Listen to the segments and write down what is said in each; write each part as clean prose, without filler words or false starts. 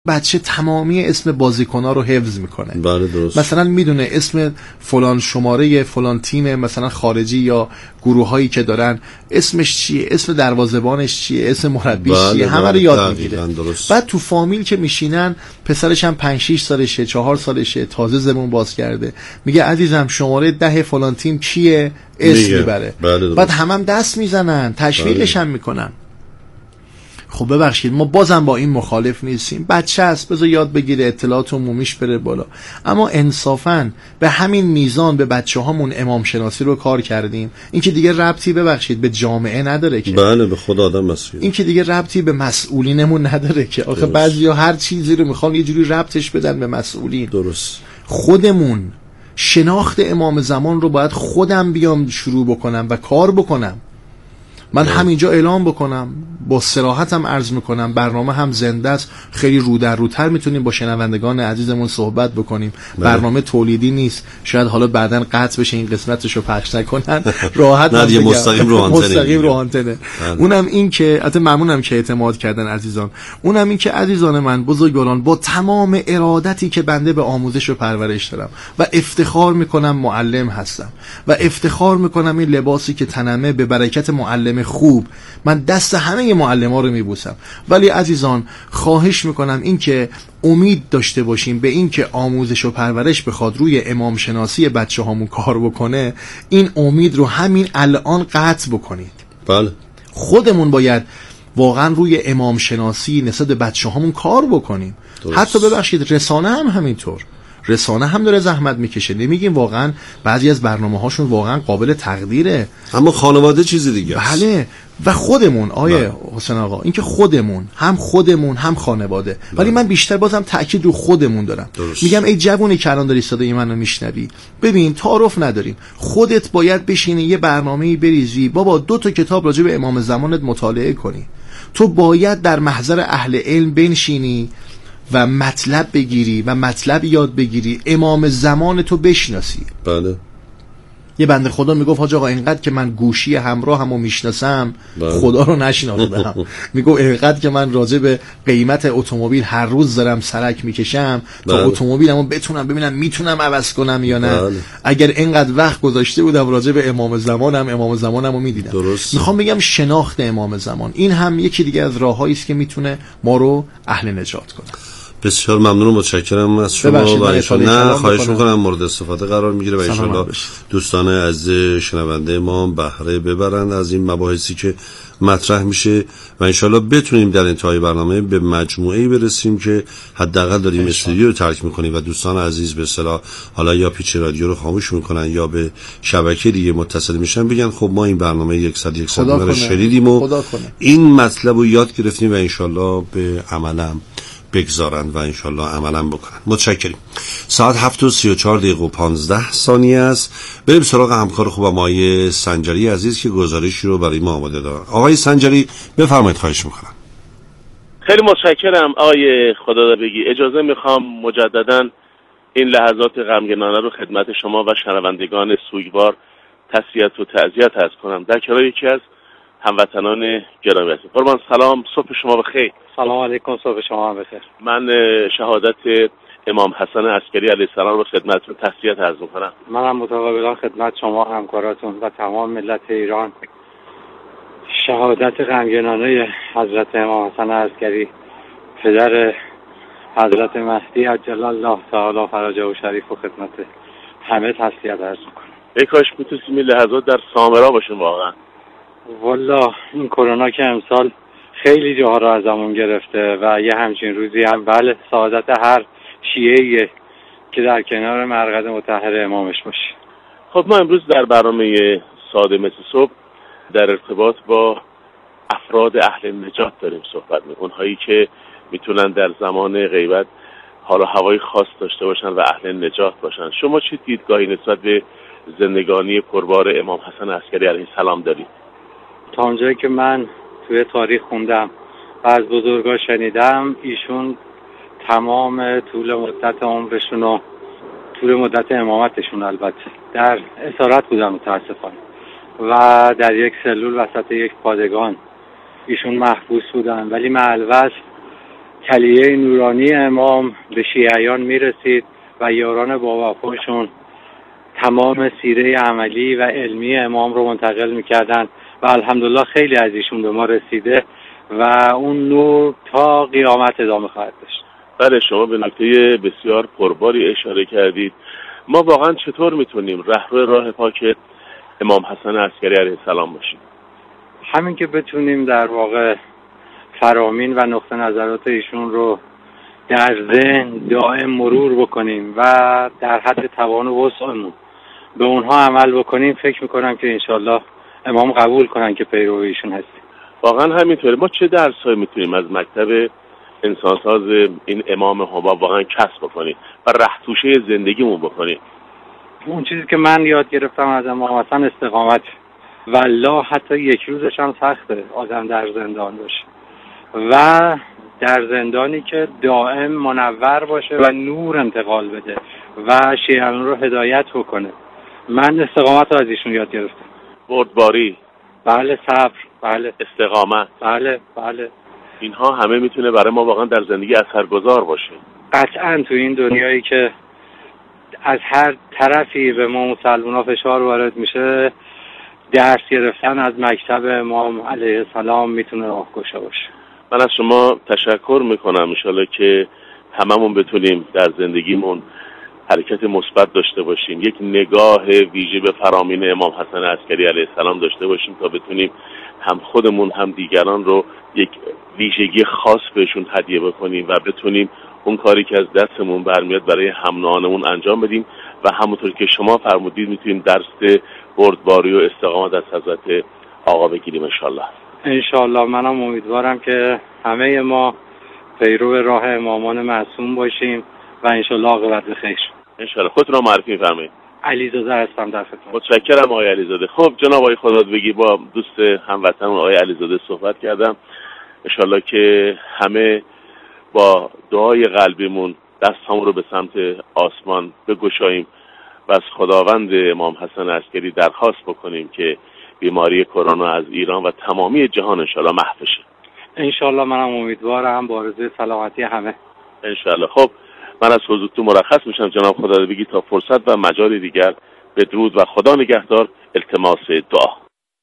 بچه تمامی اسم بازیکن‌ها رو حفظ میکنه. بله درست. مثلا میدونه اسم فلان شماره فلان تیم مثلا خارجی یا گروهایی که دارن اسمش چیه، اسم دروازه‌بانش چیه، اسم مربیش چیه، همه رو یاد میگیره. بعد تو فامیل که میشینن پسرش هم 5-6 سالشه، 4 سالشه، تازه زبون باز کرده، میگه عزیزم شماره 10 فلان تیم کیه، اسم میبره. بعد هم دست میزنن، تشویقش هم میکنن. خب ببخشید ما بازم با این مخالف نیستیم، بچه است بذار یاد بگیره، اطلاعات عمومیش بره بالا، اما انصافاً به همین میزان به بچه هامون امام شناسی رو کار کردیم. این که دیگه ربطی ببخشید به جامعه نداره که، بله به خود آدم مسئول، این که دیگه ربطی به مسئولینمون نداره که. آخه بعضیا هر چیزی رو میخوان یه جوری ربطش بدن به مسئولین. درست. خودمون شناخت امام زمان رو باید خودم بیام شروع بکنم و کار بکنم. من همینجا اعلام بکنم، با صراحتم عرض میکنم، برنامه هم زنده است، خیلی رو در روتر میتونیم با شنوندگان عزیزمون صحبت بکنیم. برنامه تولیدی نیست، شاید حالا بعدن قطع بشه این قسمتشو پخش نکنن، راحت نه مستقیم رو آنتنه. اونم این که البته ممنونم که اعتماد کردن عزیزان، اونم این که عزیزان من بزرگواران، با تمام ارادتی که بنده به آموزش و پرورش دارم و افتخار میکنم معلم هستم و افتخار میکنم این لباسی که تنمه به برکت معلم خوب، من دست همه معلم‌ها رو میبوسم. ولی عزیزان خواهش میکنم این که امید داشته باشیم به این که آموزش و پرورش بخواد روی امام شناسی بچه هامون کار بکنه، این امید رو همین الان قطع بکنید. بله. خودمون باید واقعا روی امام شناسی نسبت به بچه هامون کار بکنیم. درست. حتی ببخشید رسانه هم همینطور، رسانه هم داره زحمت میکشه. نمیگیم واقعا بعضی از برنامه هاشون واقعا قابل تقدیره، اما خانواده چیزی دیگه است. بله. و خودمون آیه حسین آقا، این که خودمون هم خانواده، ولی من بیشتر بازم تأکید رو خودمون دارم. درست. میگم ای جوونی که الان داری صدای منو میشنوی، ببین تعارف نداریم، خودت باید بشینی یه برنامه‌ای بریزی، بابا 2 کتاب راجع به امام زمانت مطالعه کنی، تو باید در محضر اهل علم بنشینی و مطلب بگیری و مطلب یاد بگیری، امام زمان تو بشناسی. بله. یه بنده خدا میگفت حاج آقا اینقدر که من گوشی همراهمو میشناسم خدا رو نشناختم. میگفت اینقدر که من راجع به قیمت اتومبیل هر روز دارم سرک میکشم تا اتومبیلمو بتونم ببینم میتونم عوض کنم یا نه. اگر اینقدر وقت گذاشته بودم راجع به امام زمانمو میدیدم. میخوام بگم شناخت امام زمان این هم یکی دیگه از راههایی است که میتونه ما رو اهل نجات کنه. بسیار ممنون و متشکرم از شما و انشالله خواهش میکنم مورد استفاده قرار میگیره و انشالله دوستان عزیز شنونده ما بهره ببرند از این مباحثی که مطرح میشه و انشالله بتونیم در انتهای برنامه به مجموعه‌ای برسیم که حداقل داریم استودیو رو ترک میکنیم و دوستان عزیز به اصطلاح حالا یا پیچ رادیو رو خاموش میکنن یا به شبکه دیگه متصل میشن، بگن خب ما این برنامه 100 رو شنیدیم و این مطلب رو یاد گرفتیم و انشالله به عملم بگذارن و انشالله عملا بکنن. متشکریم. ساعت 7:34:15 است. بریم سراغ همکار خوبم آقای سنجری عزیز که گزارشی رو برای ما آماده دارن. آقای سنجری بفرمایید، خواهش میکنم. خیلی متشکرم آقای خدا بگی. اجازه میخوام مجددا این لحظات غمگنانه رو خدمت شما و شنوندگان سوگوار تسلیت و تعزیت عرض کنم در کنار یکی از هموطنان گرامی هستم. قربان سلام، صبح شما بخیر. سلام علیکم، صبح شما هم بخیر. من شهادت امام حسن عسکری علیه السلام رو خدمتتون تسلیت عرض می‌کنم. منم متقابلا خدمت شما همکاراتون و تمام ملت ایران شهادت غمگنانه حضرت امام حسن عسکری پدر حضرت مهدی عجل الله تعالی فرجه و شریف و خدمت همه تسلیت عرض می‌کنم. ای کاش میتونستیم این لحظات در سامرا باشیم واقعا. والا این کرونا که امسال خیلی جاها رو ازمون گرفته و یه همچین روزی هم بله سعادت هر شیعه‌ایه که در کنار مرقد مطهر امامش باشه. خب ما امروز در برنامه ساده مثل صبح در ارتباط با افراد اهل نجات داریم صحبت می‌کنیم، اونهایی که میتونن در زمان غیبت حال و هوای خاص داشته باشن و اهل نجات باشن. شما چه دیدگاهی نسبت به زندگانی پربار امام حسن عسکری علیه السلام دارید؟ تا اونجایی که من توی تاریخ خوندم و از بزرگا شنیدم، ایشون تمام طول مدت عمرشون و طول مدت امامتشون البته در اسارت بودن متاسفانه و در یک سلول وسط یک پادگان ایشون محبوس بودن، ولی مع الوصف کلیه نورانی امام به شیعیان میرسید و یاران با وفاشون تمام سیره عملی و علمی امام رو منتقل میکردن و الحمدلله خیلی از ایشون به ما رسیده و اون نور تا قیامت ادامه خواهد داشت. بله، شما به نکته بسیار پرباری اشاره کردید. ما واقعا چطور میتونیم رهرو راه پاک امام حسن عسکری علیه السلام باشیم؟ همین که بتونیم در واقع فرامین و نقطه نظرات ایشون رو در ذهن دائم مرور بکنیم و در حد توان و وسعمون به اونها عمل بکنیم، فکر میکنم که انشالله امام قبول کنن که پیرو ایشون هستیم. واقعا همینطوره. ما چه درسایی میتونیم از مکتب انسانساز این امام حباب واقعا کسب بکنیم و رهتوشه زندگیمون بکنیم؟ اون چیزی که من یاد گرفتم از امام حسن استقامت. والله حتی یک روزش هم سخته آدم در زندان باشه و در زندانی که دائم منور باشه و نور انتقال بده و شیعیان رو هدایت بکنه. من استقامت رو از ایشون یاد گرفتم. بردباری، بله، صبر، بله، استقامت، بله. اینها همه میتونه برای ما واقعا در زندگی اثرگذار باشه. قطعا تو این دنیایی که از هر طرفی به ما مسلمان‌ها فشار وارد میشه، درس گرفتن از مکتب امام علیه السلام میتونه راهگشا باشه. من از شما تشکر میکنم. انشالله که هممون بتونیم در زندگیمون حرکت مثبت داشته باشیم، یک نگاه ویژه به فرامین امام حسن عسکری علیه السلام داشته باشیم تا بتونیم هم خودمون هم دیگران رو یک ویژگی خاص بهشون هدیه بکنیم و بتونیم اون کاری که از دستمون برمیاد برای هم نوعانمون انجام بدیم و همونطور که شما فرمودید میتونیم درس بردباری و استقامت از حضرت آقا بگیریم انشالله. انشالله. منم امیدوارم که همه ما پیرو راه امامان معصوم باشیم و انشالله عاقبت به خیر. انشالله. خودتون رو معرفی می‌فرمایید. علیزاده هستم در خدمت. متشکرم آقای علیزاده. خب جناب آقای خدادبگی، با دوست هموطنمون آقای علیزاده صحبت کردم. انشالله که همه با دعای قلبیمون دستامون رو به سمت آسمان بگشاییم و از خداوند امام حسن عسکری درخواست بکنیم که بیماری کرونا از ایران و تمامی جهان انشالله محو شه. انشالله. منم امیدوارم با آرزوی سلامتی همه. انشالله. خب من از حضورتون مرخص میشم جناب خدادبگی تا فرصت و مجال دیگر. بدرود و خدا نگهدار. التماس دعا.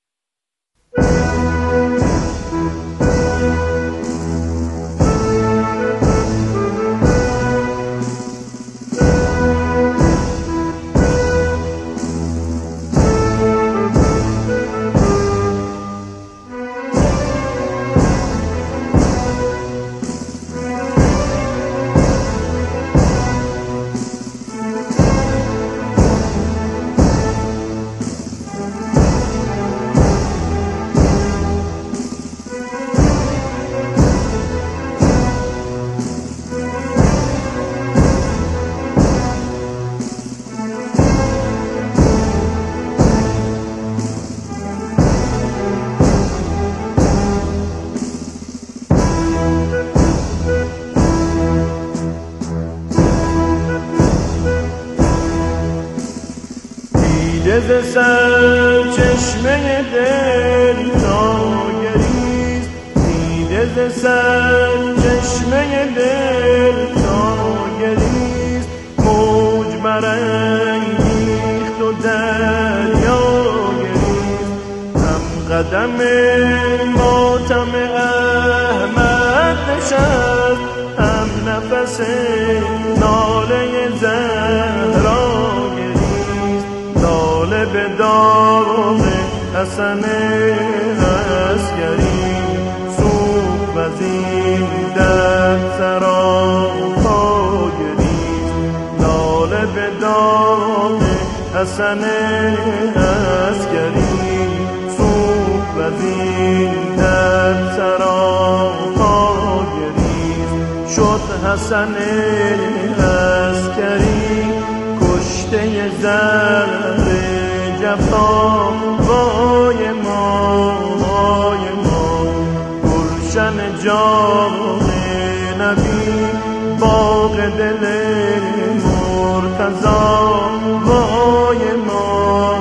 ز سر چشمه دل ناگریست، دیده ز سر چشمه دل ناگریست، موج برانگیخت و دریا گریست، هم قدم ماتم احمد نشست، هم نفس ناله زهرا به داغ حسن عسکری سوخت و زین در سراپا گریست، لاله به داغ حسن عسکری سوخت و زین در سراپا گریست، شد حسن عسکری کشته زر جفا، وای ما گلشن جان نبی، باغ دل مرتضی، وای ما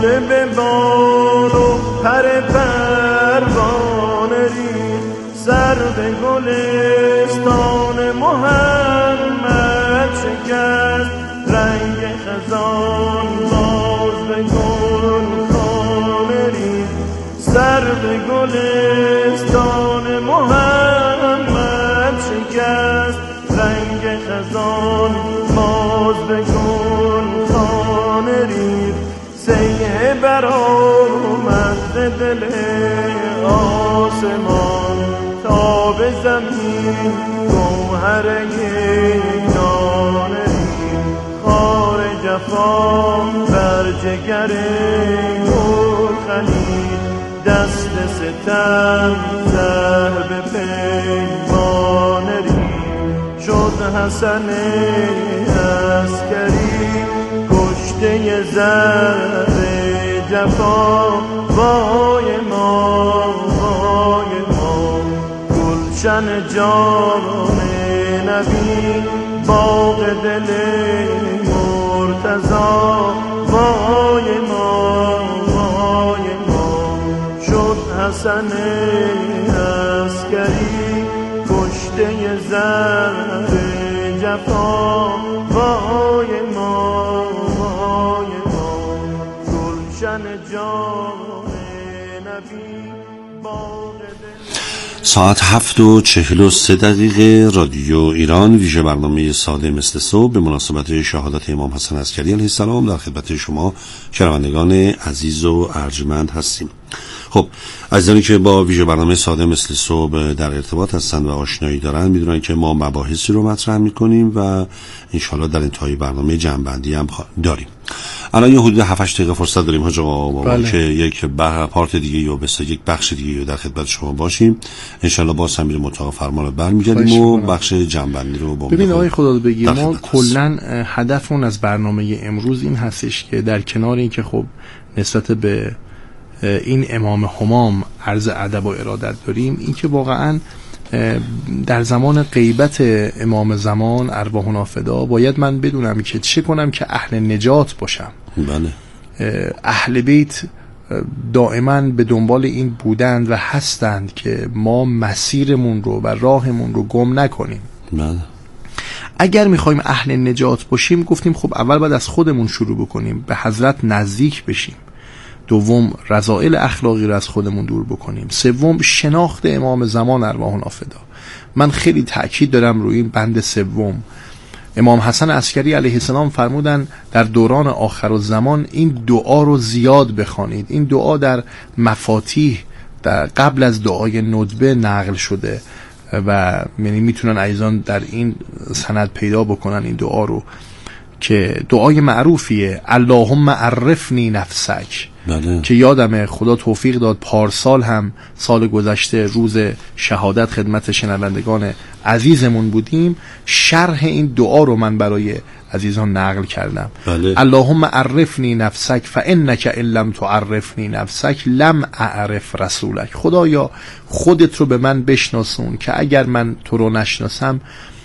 باده به بال و پر پروانه ریخت سر به گلستان محمد شکست رنگ خزان باز به گلخانه ریخت سر به گلستان محمد شکست رنگ خزان باز به گلخانه ریخت سیه برآمد دل آسمان تا به زمین گوهر یک دانه ریخت خار جفا بر جگر گل خلید دست ستم زهر به پیمانه ریخت شد حسن عسکری کشته زر جفا وای ما گلشن جان نبی باغ دل مرتضا وای ما شد حسن عسکری کشته زر جفا وای ما گلشن جان نبی باغ دل. ساعت 7:43 رادیو ایران ویژه برنامه ساده مثل صبح به مناسبت شهادت امام حسن عسکری علیه السلام در خدمت شما شنوندگان عزیز و ارجمند هستیم. خب عزیزانی که با ویژه برنامه ساده مثل صبح در ارتباط هستند و آشنایی دارن میدونن که ما مباحثی رو مطرح میکنیم و انشالله در انتهای برنامه جمع‌بندی هم داریم. الان یه حدود 7-8 دقیقه فرصت داریم حاج آقا که یک پارت دیگه یا یک بخش دیگه رو در خدمت شما باشیم. انشالله باز هم میریم اتاق فرمان رو برمیگردیم و بخش جمع‌بندی رو ببین آقای خدا رو بگیم ما کلا هدفمون از برنامه امروز این هستش که در کنار این که خب نسبت به این امام همام عرض ادب و ارادت داریم، این که واقعا در زمان غیبت امام زمان ارواحنا فدا باید من بدونم که چه کنم که اهل نجات باشم. بله. اهل بیت دائما به دنبال این بودند و هستند که ما مسیرمون رو و راهمون رو گم نکنیم. بله. اگر میخوایم اهل نجات باشیم گفتیم خب اول باید از خودمون شروع بکنیم، به حضرت نزدیک بشیم. دوم رذائل اخلاقی رو از خودمون دور بکنیم. سوم شناخت امام زمان ارواحنا فدا. من خیلی تأکید دارم روی این بند سوم. امام حسن عسکری علیه السلام فرمودن در دوران آخرالزمان این دعا رو زیاد بخوانید. این دعا در مفاتیح در قبل از دعای ندبه نقل شده و یعنی میتونن عزیزان در این سند پیدا بکنن این دعا رو که دعای معروفیه اللهم عرفنی نفسک. بله. که یادمه خدا توفیق داد پارسال هم سال گذشته روز شهادت خدمت شنوندگان عزیزمون بودیم، شرح این دعا رو من برای عزیزان نقل کردم. بله. اللهم عرفنی نفسک فانک ان لم تعرفنی نفسک لم اعرف رسولک. خدایا خودت رو به من بشناسون که اگر من تو رو نشناسم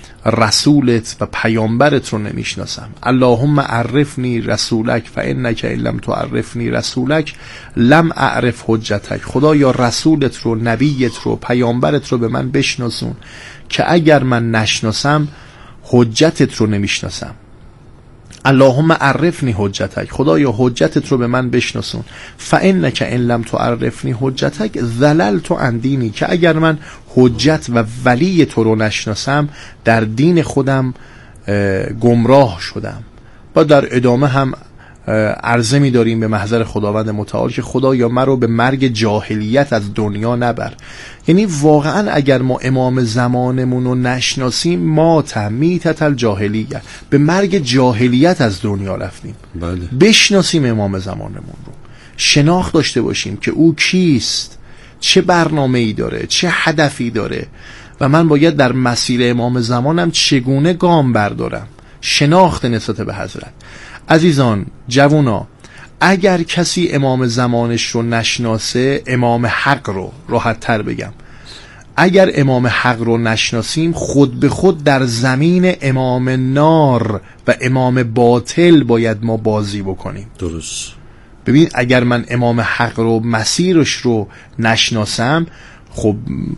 رسولت و پیامبرت رو نمیشناسم. اللهم عرفنی رسولک فانک ان لم تعرفنی رسولک لم اعرف حجتک. خدایا رسولت رو، نبیت رو، پیامبرت رو به من بشناسون که اگر من نشناسم حجتت رو نمیشناسم. اللهم عرفنی حجتک. خدایا حجتت رو به من بشناسون. فانک ان لم تعرفنی حجتک ضللت عن دینی. که اگر من حجت و ولی تو رو نشناسم در دین خودم گمراه شدم. و در ادامه هم عرضه می داریم به محضر خداوند متعال که خدایا مرا به مرگ جاهلیت از دنیا نبر. یعنی واقعا اگر ما امام زمانمون رو نشناسیم ما میتت الجاهلیت، به مرگ جاهلیت از دنیا رفتیم. بله. بشناسیم امام زمانمون رو، شناخت داشته باشیم که او کیست، چه برنامه‌ای داره، چه هدفی داره و من باید در مسیر امام زمانم چگونه گام بردارم. شناخت نسبت به حضرت. عزیزان جوونا، اگر کسی امام زمانش رو نشناسه، امام حق رو راحت تر بگم، اگر امام حق رو نشناسیم خود به خود در زمین امام نار و امام باطل باید ما بازی بکنیم. درست. ببین اگر من امام حق رو مسیرش رو نشناسم، خب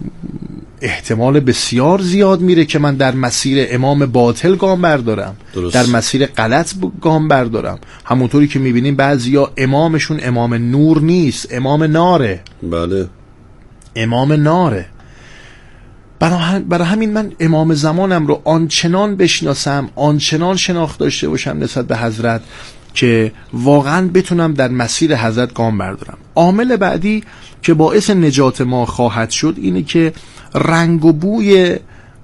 احتمال بسیار زیاد میره که من در مسیر امام باطل گام بردارم، در مسیر غلط گام بردارم. همونطوری که میبینیم بعضیا امامشون امام نور نیست، امام ناره. بله، امام ناره. برای همین من امام زمانم رو آنچنان بشناسم، آنچنان شناخت داشته باشم نسبت به حضرت که واقعا بتونم در مسیر حضرت گام بردارم. عامل بعدی که باعث نجات ما خواهد شد اینه که رنگ و بوی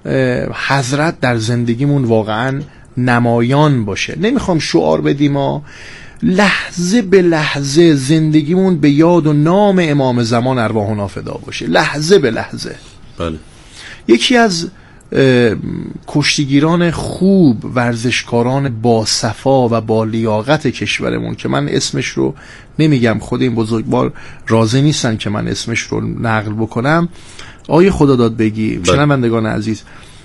حضرت در زندگیمون واقعا نمایان باشه. نمیخوام شعار بدیم ما لحظه به لحظه زندگیمون به یاد و نام امام زمان ارواحنا فدا باشه، لحظه به لحظه. بله. یکی از کشتیگیران خوب، ورزشکاران با صفا و با لیاقت کشورمون که من اسمش رو نمیگم، خود این بزرگوار راضی نیستن که من اسمش رو نقل بکنم، آیه خداداد بگی. شنوندگان عزیز،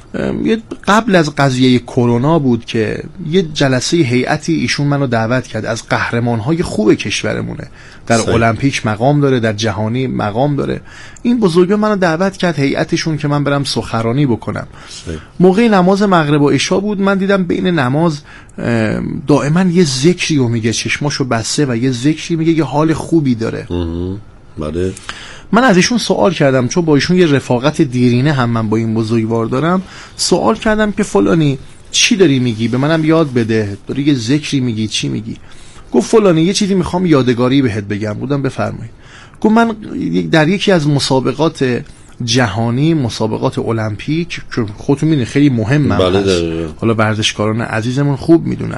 قبل از قضیه کرونا بود که یه جلسه هیئتی ایشون منو دعوت کرد، از قهرمان‌های خوب کشورمونه، در المپیک مقام داره، در جهانی مقام داره. این بزرگوار منو دعوت کرد هیئتشون که من برم سخنرانی بکنم. موقع نماز مغرب و عشا بود. من دیدم بین نماز دائما یه ذکری رو میگه، چشماشو بسته و یه ذکری میگه، یه حال خوبی داره. بله. من از ایشون سوال کردم، چون با ایشون یه رفاقت دیرینه هم من با این بزرگوار دارم، سوال کردم که فلانی چی داری میگی؟ به منم یاد بده، داری یه ذکری میگی، چی میگی؟ گفت فلانی یه چیزی میخوام یادگاری بهت بگم. بودم بفرمایید. گفت من در یکی از مسابقات جهانی، مسابقات المپیک که خودتون میدونید خیلی مهمه، بله حالا ورزشکاران عزیزمون خوب میدونن،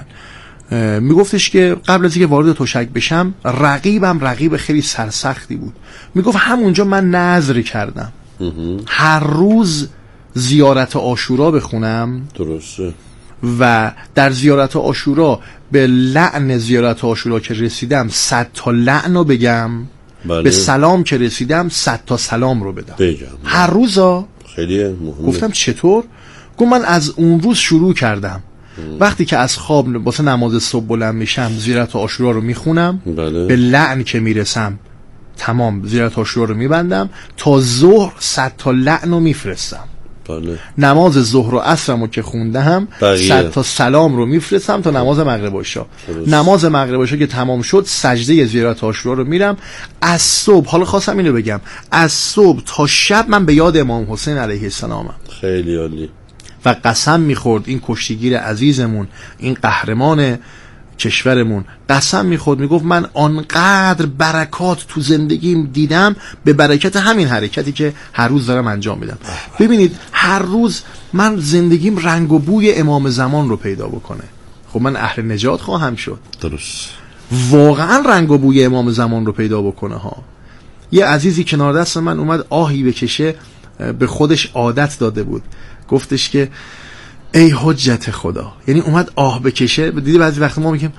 میگفتش که قبل از اینکه وارد تشک بشم رقیبم رقیب خیلی سرسختی بود. میگفت همونجا من نذر کردم هر روز زیارت عاشورا بخونم. درسته. و در زیارت عاشورا به لعن زیارت عاشورا که رسیدم 100 تا لعن رو بگم. بله. به سلام که رسیدم 100 تا سلام رو بدم هر روزا. خیلی مهمه. گفتم چطور؟ گفت من از اون روز شروع کردم. وقتی که از خواب واسه نماز صبح بلند میشم زیارت عاشورا رو میخونم. بله. به لعن که میرسم تمام زیارت عاشورا رو میبندم، تا ظهر 100 تا لعن رو میفرستم. بله. نماز ظهر و عصرمو که خوندم 100 تا سلام رو میفرستم تا نماز مغرب و عشا. نماز مغرب و عشا که تمام شد سجده زیارت عاشورا رو میرم. از صبح، حالا خواستم اینو بگم، از صبح تا شب من به یاد امام حسین علیه السلامم. خیلی عالی. و قسم میخورد این کشتیگیر عزیزمون، این قهرمان کشورمون قسم میخورد، میگفت من آنقدر برکات تو زندگیم دیدم به برکت همین حرکتی که هر روز دارم انجام میدم. ببینید هر روز من زندگیم رنگ و بوی امام زمان رو پیدا بکنه، خب من اهل نجات خواهم شد. درست. واقعا رنگ و بوی امام زمان رو پیدا بکنه ها. یه عزیزی کنار دست من اومد آهی بکشه، به خودش عادت داده بود، گفتش که ای حجت خدا، یعنی اومد آه بکشه. دیدی بعضی وقت ما میگیم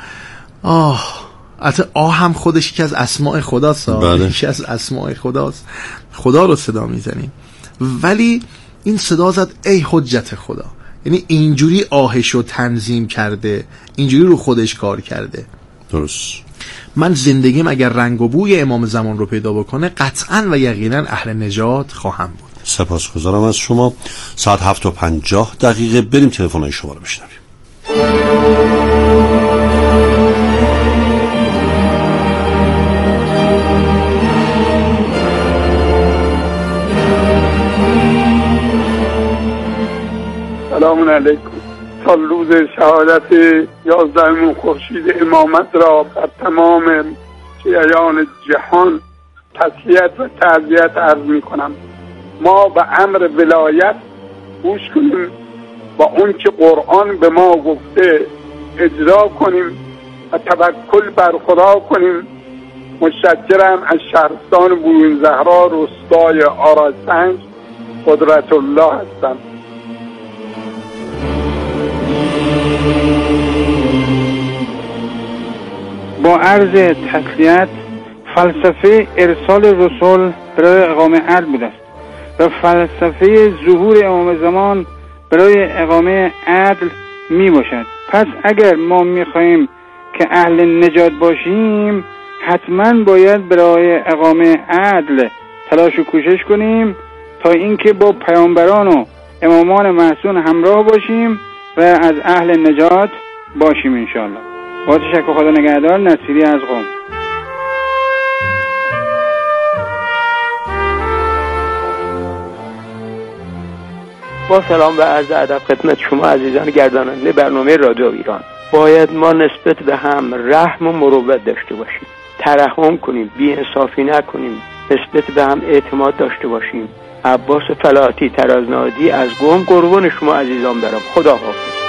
آه، البته آه هم خودش یکی از اسماء خداست. بله. یکی از اسماء خداست، خدا رو صدا میزنیم، ولی این صدا زد ای حجت خدا، یعنی اینجوری آهشو تنظیم کرده، اینجوری رو خودش کار کرده. درست. من زندگیم اگر رنگ و بوی امام زمان رو پیدا بکنه قطعا و یقینا اهل نجات خواهم بود. سپاسگزارم از شما. ساعت 7:50 بریم تلفن‌های شما رو بشنویم. سلام علیکم. تا روز شهادت 11 خورشید امامت را بر تمام شیعیان جهان تسلیت و تعزیت عرض می کنم. ما به امر ولایت گوش کنیم و اون که قرآن به ما گفته اجرا کنیم و توکل بر خدا کنیم. متشکرم. از شهرستان بروین زهرا، روستای آراسنج، قدرت الله هستم. با عرض تسلیت، فلسفه ارسال رسول برای اقامه عدل بوده است و فلسفه ظهور امام زمان برای اقامه عدل می باشد. پس اگر ما می خواهیم که اهل نجات باشیم، حتما باید برای اقامه عدل تلاش و کوشش کنیم تا اینکه با پیامبران و امامان معصوم همراه باشیم و از اهل نجات باشیم انشاءالله. با تشکر، خدا نگهدار. نصیری از قم. با سلام و عرض ادب خدمت شما عزیزان گرداننده برنامه رادیو ایران. باید ما نسبت به هم رحم و مروت داشته باشیم، ترحم کنیم، بی‌انصافی نکنیم، نسبت به هم اعتماد داشته باشیم. عباس فلاحی ترازنادی از قم قربان شما عزیزان برم. خدا حافظ.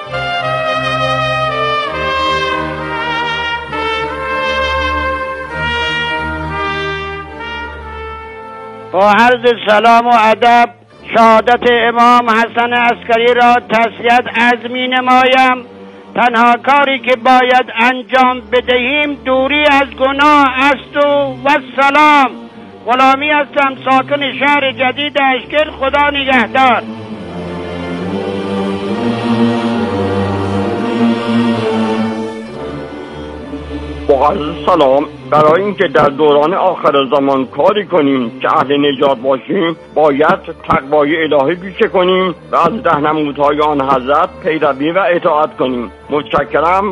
با عرض سلام و ادب شهادت امام حسن عسکری را تسلیت عرض می نمایم. تنها کاری که باید انجام بدهیم دوری از گناه است و سلام. غلامی هستم، ساکن شهر جدید اشکر. خدا نگهدار. با عرض سلام. برای اینکه در دوران آخر زمان کاری کنیم که اهل نجات باشیم باید تقوای الهی پیشه کنیم و از راهنمودهای آن حضرت پیروی و اطاعت کنیم. متشکرم.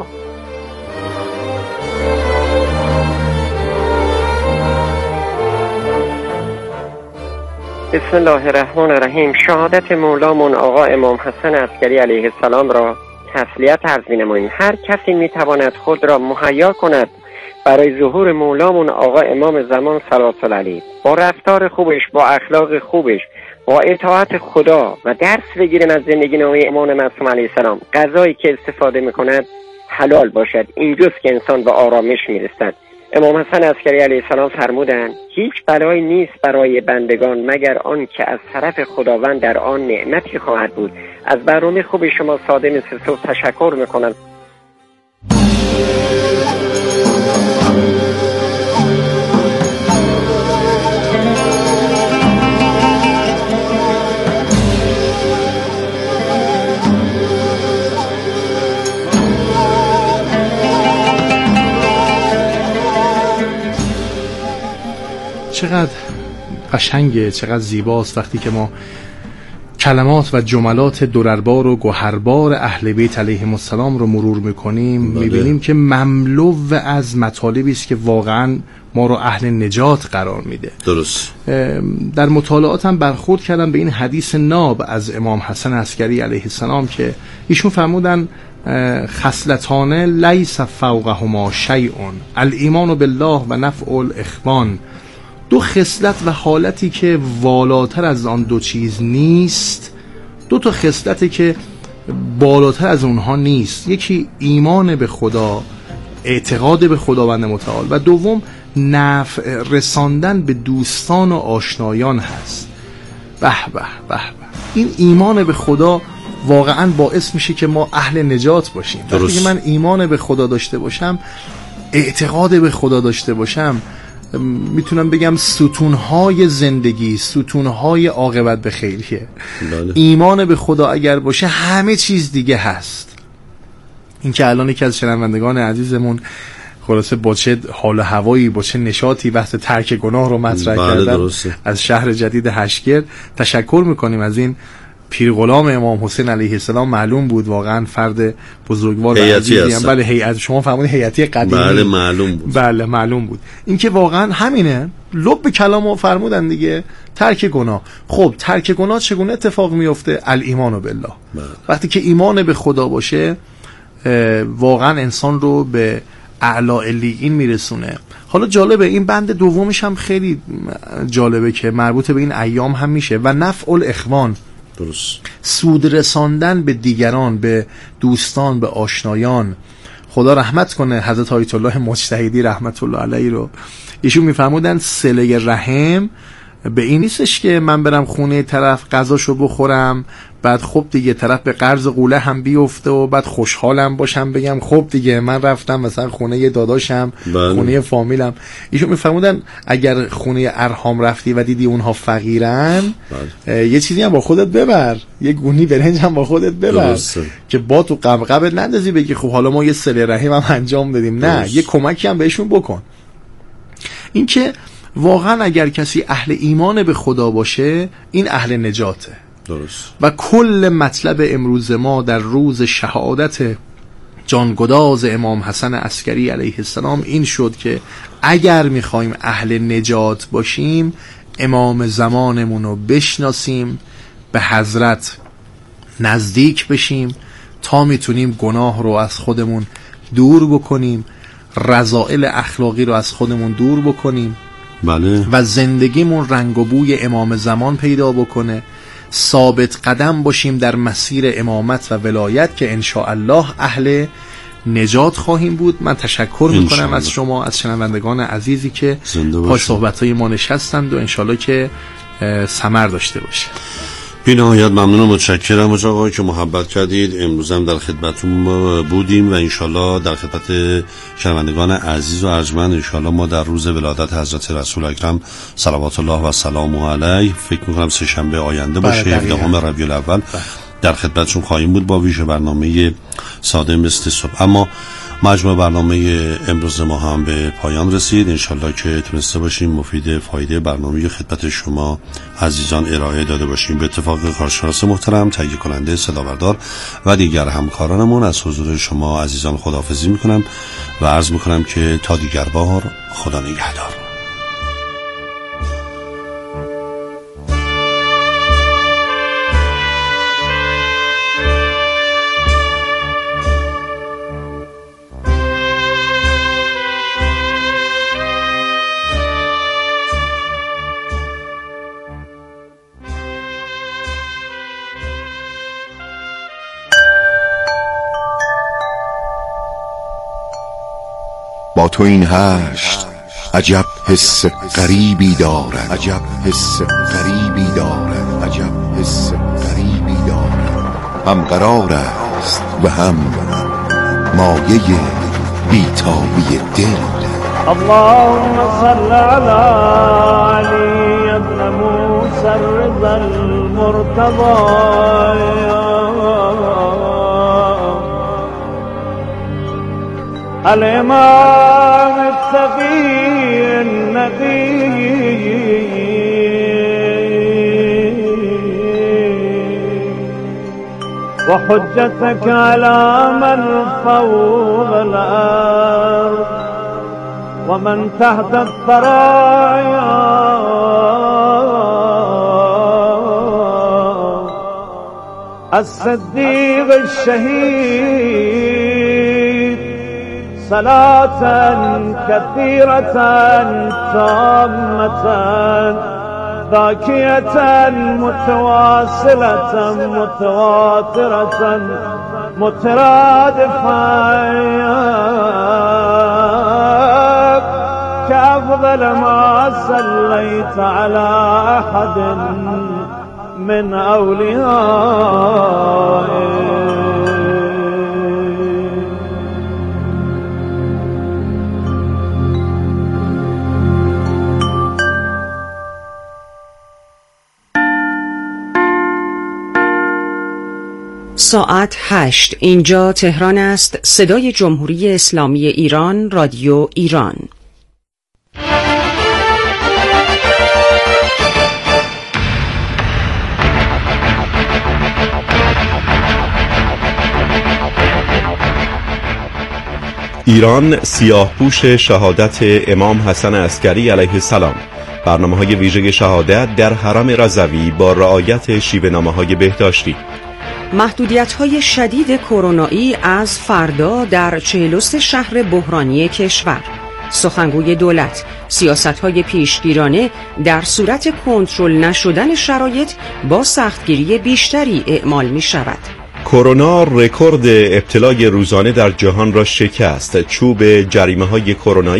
بسم الله الرحمن الرحیم. شهادت مولامون آقا امام حسن عسکری علیه السلام را تسلیت عرض می‌نماییم. هر کسی می‌تواند خود را مهیا کند برای ظهور مولامون آقا امام زمان صلوات الله علیه، با رفتار خوبش، با اخلاق خوبش، با اطاعت خدا و درس بگیریم از زندگی نامه امام معصوم علیه السلام. غذایی که استفاده می‌کند حلال باشد، اینجاست که انسان به آرامش می‌رسد. امام حسن عسکری علیه السلام فرمودند هیچ بلایی نیست برای بندگان مگر آن که از طرف خداوند در آن نعمتی خواهد بود. از برنامه خوب شما ساده مثل صبح تشکر میکنم. چقدر قشنگه، چقدر زیباست وقتی که ما کلمات و جملات درربار و گوهربار اهل بیت علیهم السلام رو مرور میکنیم. میبینیم که مملو از مطالبی است که واقعا ما رو اهل نجات قرار میده. درست. در مطالعاتم برخورد کردم به این حدیث ناب از امام حسن عسکری علیه السلام که ایشون فرمودن خصلتان لیس فوقهما شیء الایمان بالله و نفع الاخوان. دو خصلت و حالتی که والاتر از آن دو چیز نیست، دو تا خصلتی که بالاتر از اونها نیست. یکی ایمان به خدا، اعتقاد به خداوند متعال، و دوم نفع رساندن به دوستان و آشنایان هست. به به به به. این ایمان به خدا واقعا باعث میشه که ما اهل نجات باشیم. وقتی که من ایمان به خدا داشته باشم، اعتقاد به خدا داشته باشم، میتونم بگم ستونهای زندگی، ستونهای عاقبت به خیریه. ایمان به خدا اگر باشه همه چیز دیگه هست. این که الان یکی از شنوندگان عزیزمون خلاصه با چه حال و هوایی، با چه نشاطی بحث ترک گناه رو مطرح کردن از شهر جدید هشگر، تشکر میکنیم از این پیر غلام امام حسین علیه السلام. معلوم بود واقعا فرد بزرگوار و عزیزی. بله هیئت، شما فرمودید هیئتی قدیمی. بله معلوم بود. بله معلوم بود. این که واقعا همینه، لب کلامو فرمودن دیگه، ترک گناه. خب ترک گناه چگونه اتفاق میفته؟ الایمان بالله. وقتی که ایمان به خدا باشه واقعا انسان رو به اعلی علیین میرسونه. حالا جالبه این بند دومش هم خیلی جالبه که مربوط به این ایام هم میشه. و نفع الاخوان، درست، سود رساندن به دیگران، به دوستان، به آشنایان. خدا رحمت کنه حضرت آیت الله مجتهدی رحمت الله علیه رو. ایشون میفرمودن صله رحم به این نیستش که من برم خونه طرف غذاشو بخورم بعد خب دیگه طرف به قرض قوله هم بیفته و بعد خوشحالم باشم بگم خب دیگه من رفتم مثلا خونه یه داداشم، خونه فامیلم. ایشون میفرمودن اگر خونه ارحام رفتی و دیدی اونها فقیرن، یه چیزی هم با خودت ببر، یه گونی برنج هم با خودت ببر که با تو قبقبت نندازی بگی خب حالا ما یه صله رحم هم انجام بدیم. نه، یه کمکی هم بهشون بکن. اینکه واقعا اگر کسی اهل ایمان به خدا باشه این اهل نجاته. درست. و کل مطلب امروز ما در روز شهادت جانگداز امام حسن عسکری علیه السلام این شد که اگر میخوایم اهل نجات باشیم امام زمانمون رو بشناسیم، به حضرت نزدیک بشیم تا میتونیم گناه رو از خودمون دور بکنیم، رذائل اخلاقی رو از خودمون دور بکنیم. بله. و زندگیمون رنگ و بوی امام زمان پیدا بکنه، ثابت قدم باشیم در مسیر امامت و ولایت که انشاءالله اهل نجات خواهیم بود. من تشکر میکنم از شما، از شنوندگان عزیزی که پای صحبت‌های ما نشستند و انشاءالله که ثمر داشته باشه. بی نهایت ممنون و متشکرم حاج آقا که محبت کردید. امروز هم در خدمتتون بودیم و انشالله در خدمت شنوندگان عزیز و ارجمند انشالله ما در روز ولادت حضرت رسول اکرم صلوات الله و سلامه علیه، فکر میکنم سه شنبه آینده باشه 17 ربیع الاول، در خدمتتون خواهیم بود با ویژه برنامه ساده مثل صبح. اما مجموع برنامه امروز ما هم به پایان رسید. انشالله که تونسته باشیم مفید فایده برنامه خدمت شما عزیزان ارائه داده باشیم. به اتفاق کارشناس محترم، تهیه کننده، صدابردار و دیگر همکارانمون از حضور شما عزیزان خداحافظی میکنم و عرض میکنم که تا دیگر بار خدا نگهدار. با تو این هشت عجب حس غریبی دارد، عجب حس غریبی دارد، عجب حس غریبی دارد. هم قرار است و هم مایه بیتابی دل. اللهم صل على علی ابن موسی الرضا المرتضى الإمام التقي النقي وحجتك على من فوق الأرض ومن تحت الثرايا الصديق الشهيد صلاة كثيرة تامة باكية متواصلة متواترة مترادفة كأفضل ما صليت على أحد من أوليائك. ساعت 8 اینجا تهران است. صدای جمهوری اسلامی ایران، رادیو ایران. ایران سیاهپوش شهادت امام حسن عسکری علیه السلام. برنامه‌های ویژه شهادت در حرم رضوی با رعایت شیوه‌نامه‌های بهداشتی. محدودیت‌های شدید کرونایی از فردا در 43 شهر بحرانی کشور. سخنگوی دولت: سیاست‌های پیشگیرانه در صورت کنترل نشدن شرایط با سختگیری بیشتری اعمال می‌شود. کرونا رکورد ابتلای روزانه در جهان را شکست. چوب جریمه‌های کرونایی